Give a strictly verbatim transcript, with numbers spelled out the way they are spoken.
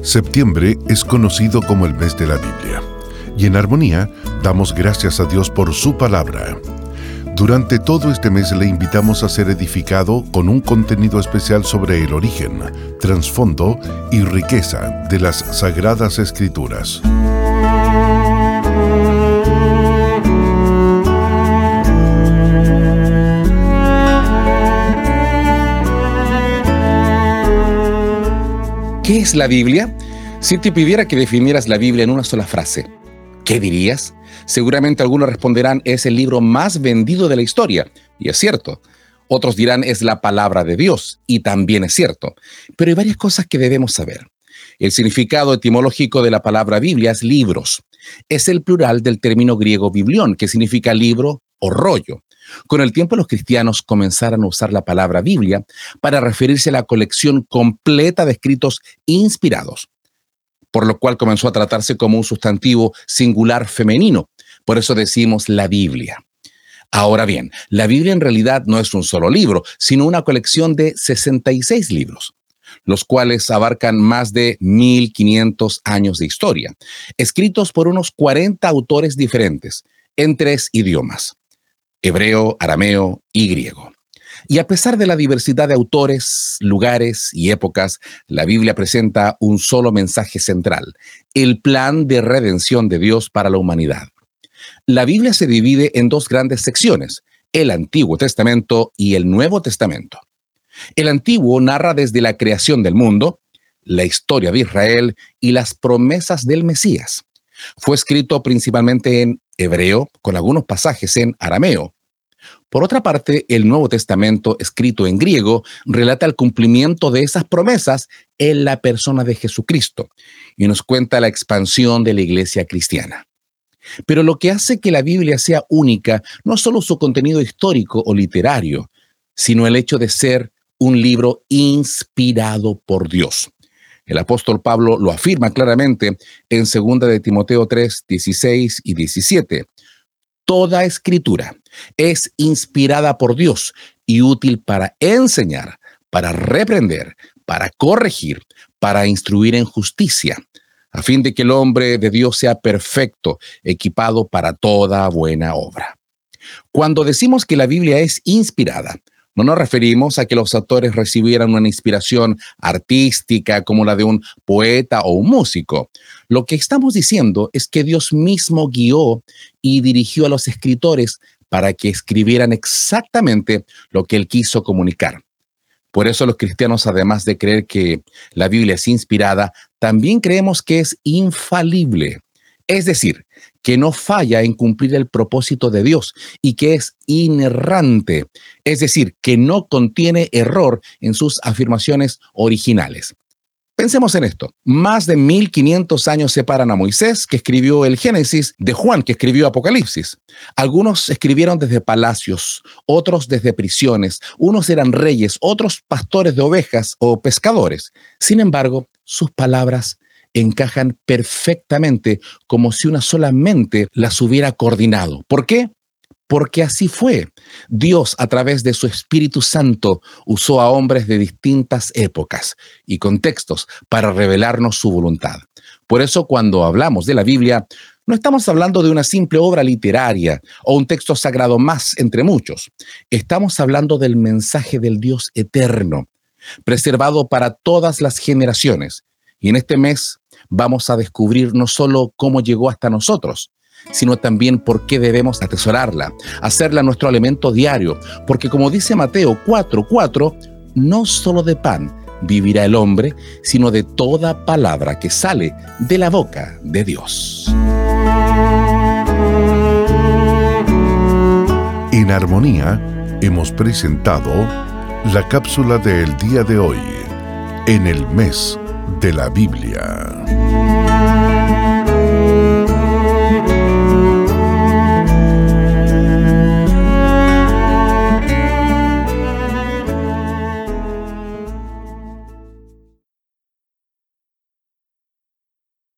Septiembre es conocido como el mes de la Biblia, y en Armonía damos gracias a Dios por su palabra. Durante todo este mes le invitamos a ser edificado con un contenido especial sobre el origen, trasfondo y riqueza de las Sagradas Escrituras. ¿Qué es la Biblia? Si te pidiera que definieras la Biblia en una sola frase, ¿qué dirías? Seguramente algunos responderán, es el libro más vendido de la historia, y es cierto. Otros dirán, es la palabra de Dios, y también es cierto. Pero hay varias cosas que debemos saber. El significado etimológico de la palabra Biblia es libros. Es el plural del término griego biblión, que significa libro o rollo. Con el tiempo los cristianos comenzaron a usar la palabra Biblia para referirse a la colección completa de escritos inspirados, por lo cual comenzó a tratarse como un sustantivo singular femenino. Por eso decimos la Biblia. Ahora bien, la Biblia en realidad no es un solo libro, sino una colección de sesenta y seis libros, los cuales abarcan más de mil quinientos años de historia, escritos por unos cuarenta autores diferentes, en tres idiomas: hebreo, arameo y griego. Y a pesar de la diversidad de autores, lugares y épocas, la Biblia presenta un solo mensaje central: el plan de redención de Dios para la humanidad. La Biblia se divide en dos grandes secciones: el Antiguo Testamento y el Nuevo Testamento. El Antiguo narra desde la creación del mundo, la historia de Israel y las promesas del Mesías. Fue escrito principalmente en hebreo, con algunos pasajes en arameo. Por otra parte, el Nuevo Testamento, escrito en griego, relata el cumplimiento de esas promesas en la persona de Jesucristo y nos cuenta la expansión de la iglesia cristiana. Pero lo que hace que la Biblia sea única no es solo su contenido histórico o literario, sino el hecho de ser un libro inspirado por Dios. El apóstol Pablo lo afirma claramente en segunda de Timoteo tres, dieciséis y diecisiete. Toda escritura es inspirada por Dios y útil para enseñar, para reprender, para corregir, para instruir en justicia, a fin de que el hombre de Dios sea perfecto, equipado para toda buena obra. Cuando decimos que la Biblia es inspirada, no nos referimos a que los autores recibieran una inspiración artística como la de un poeta o un músico. Lo que estamos diciendo es que Dios mismo guió y dirigió a los escritores para que escribieran exactamente lo que Él quiso comunicar. Por eso los cristianos, además de creer que la Biblia es inspirada, también creemos que es infalible. Es decir, que no falla en cumplir el propósito de Dios y que es inerrante, es decir, que no contiene error en sus afirmaciones originales. Pensemos en esto. Más de mil quinientos años separan a Moisés, que escribió el Génesis, de Juan, que escribió Apocalipsis. Algunos escribieron desde palacios, otros desde prisiones, unos eran reyes, otros pastores de ovejas o pescadores. Sin embargo, sus palabras encajan perfectamente, como si una sola mente las hubiera coordinado. ¿Por qué? Porque así fue. Dios, a través de su Espíritu Santo, usó a hombres de distintas épocas y contextos para revelarnos su voluntad. Por eso, cuando hablamos de la Biblia, no estamos hablando de una simple obra literaria o un texto sagrado más entre muchos. Estamos hablando del mensaje del Dios eterno, preservado para todas las generaciones. Y en este mes vamos a descubrir no solo cómo llegó hasta nosotros, sino también por qué debemos atesorarla, hacerla nuestro alimento diario, porque como dice Mateo cuatro cuatro, no solo de pan vivirá el hombre, sino de toda palabra que sale de la boca de Dios. En Armonía hemos presentado la cápsula del día de hoy, en el mes de la Biblia.